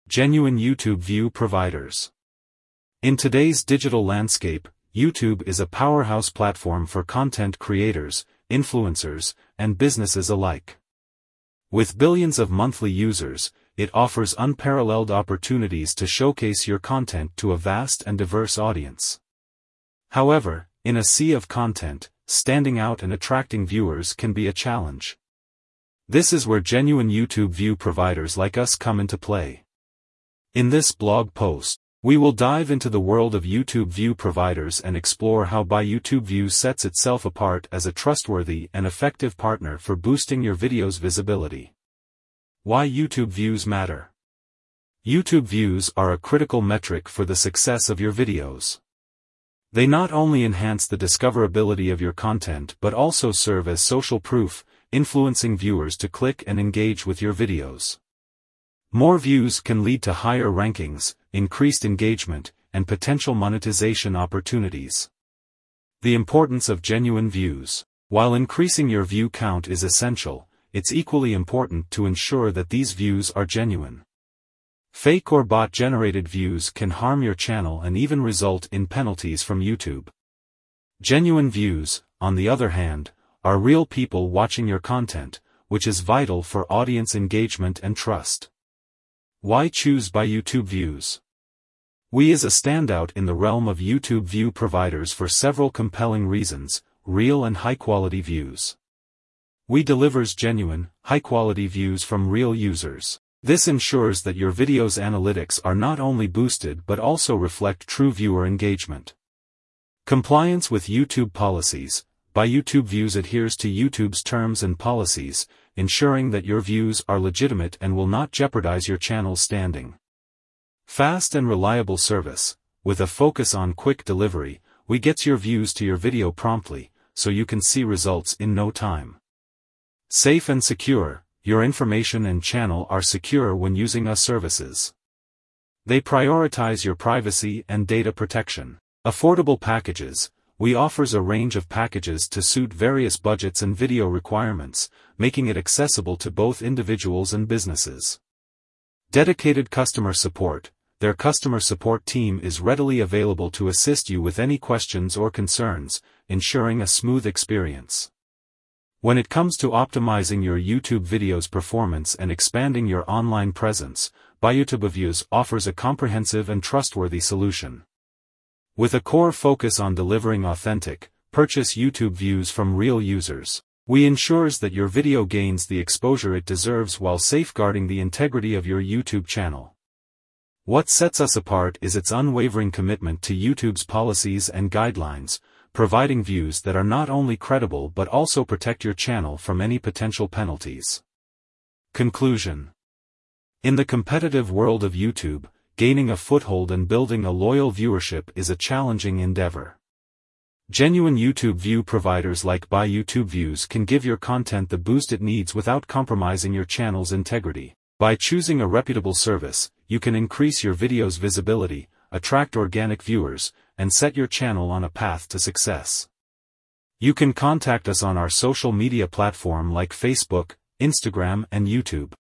Genuine YouTube view providers. In today's digital landscape, YouTube is a powerhouse platform for content creators, influencers, and businesses alike. With billions of monthly users, it offers unparalleled opportunities to showcase your content to a vast and diverse audience. However, in a sea of content, standing out and attracting viewers can be a challenge. This is where genuine YouTube view providers like us come into play. In this blog post, we will dive into the world of YouTube view providers and explore how YouTube Views sets itself apart as a trustworthy and effective partner for boosting your video's visibility. Why YouTube views matter. YouTube views are a critical metric for the success of your videos. They not only enhance the discoverability of your content but also serve as social proof, influencing viewers to click and engage with your videos. More views can lead to higher rankings, increased engagement, and potential monetization opportunities. The importance of genuine views. While increasing your view count is essential, it's equally important to ensure that these views are genuine. Fake or bot-generated views can harm your channel and even result in penalties from YouTube. Genuine views, on the other hand, are real people watching your content, which is vital for audience engagement and trust. Why choose YouTube Views? We is a standout in the realm of YouTube view providers for several compelling reasons: real and high-quality views. We delivers genuine, high-quality views from real users. This ensures that your video's analytics are not only boosted but also reflect true viewer engagement. Compliance with YouTube policies. YouTube Views adheres to YouTube's terms and policies, ensuring that your views are legitimate and will not jeopardize your channel's standing. Fast and reliable service. With a focus on quick delivery, we get your views to your video promptly, so you can see results in no time. Safe and secure. Your information and channel are secure when using our services. They prioritize your privacy and data protection. Affordable packages. We offers a range of packages to suit various budgets and video requirements, making it accessible to both individuals and businesses. Dedicated customer support. Their customer support team is readily available to assist you with any questions or concerns, ensuring a smooth experience. When it comes to optimizing your YouTube video's performance and expanding your online presence, YouTube Views offers a comprehensive and trustworthy solution. With a core focus on delivering authentic, purchase YouTube views from real users, we ensures that your video gains the exposure it deserves while safeguarding the integrity of your YouTube channel. What sets us apart is its unwavering commitment to YouTube's policies and guidelines, providing views that are not only credible but also protect your channel from any potential penalties. Conclusion. In the competitive world of YouTube, gaining a foothold and building a loyal viewership is a challenging endeavor. Genuine YouTube view providers like YouTube Views can give your content the boost it needs without compromising your channel's integrity. By choosing a reputable service, you can increase your video's visibility, attract organic viewers, and set your channel on a path to success. You can contact us on our social media platform like Facebook, Instagram, and YouTube.